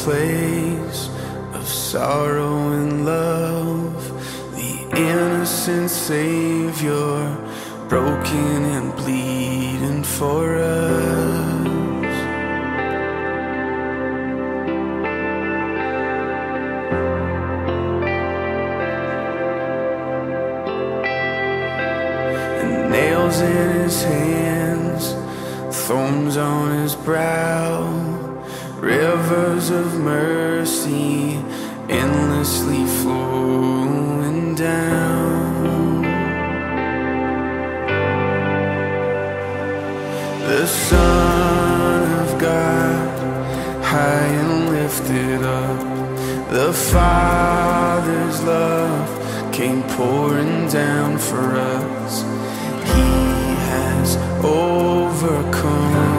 place of sorrow and love, the innocent Savior, broken and bleeding for us. And nails in his hands, thorns on his brow, rivers of mercy endlessly flowing down. The Son of God, high and lifted up, the Father's love came pouring down for us. He has overcome.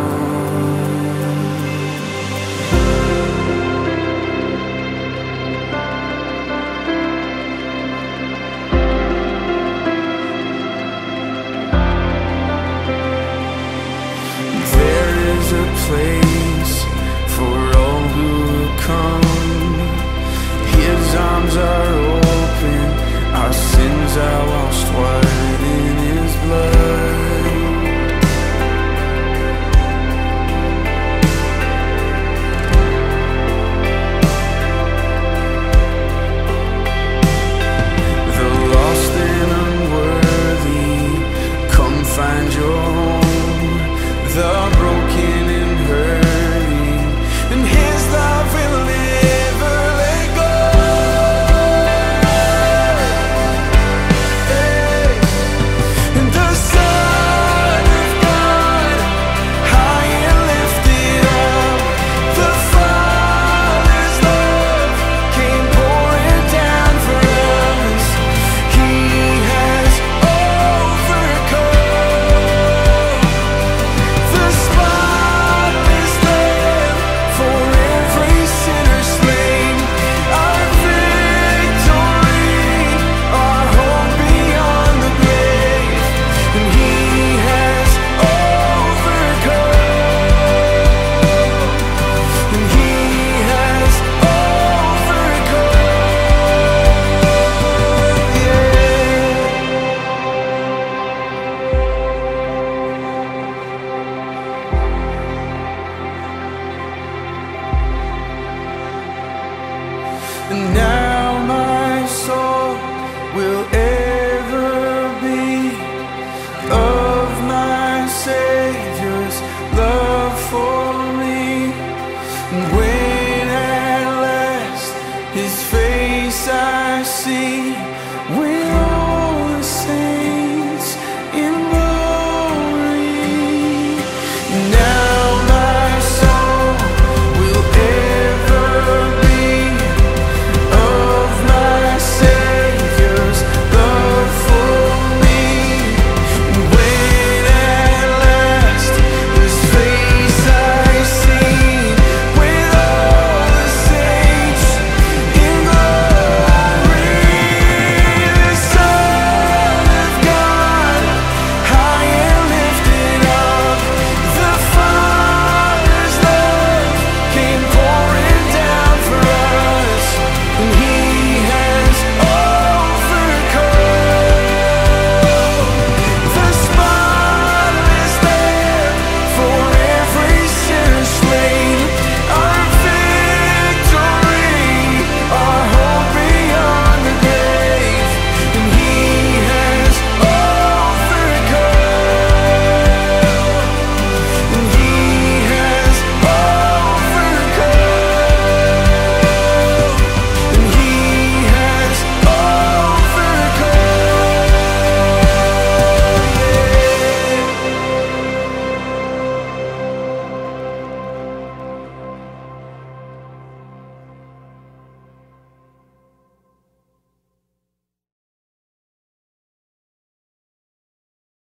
A place for all who will come. His arms are open, our sins are washed white in his blood. The lost and unworthy, come find your home. The broken and hurting, and his love will never let go. Hey. And the Son of God, high and lifted up, the Father's love came pouring down for us. He has overcome. The spotless Lamb, for every sinner slain, our victory, our hope beyond the grave. And he has overcome. And he has overcome. Yeah. And now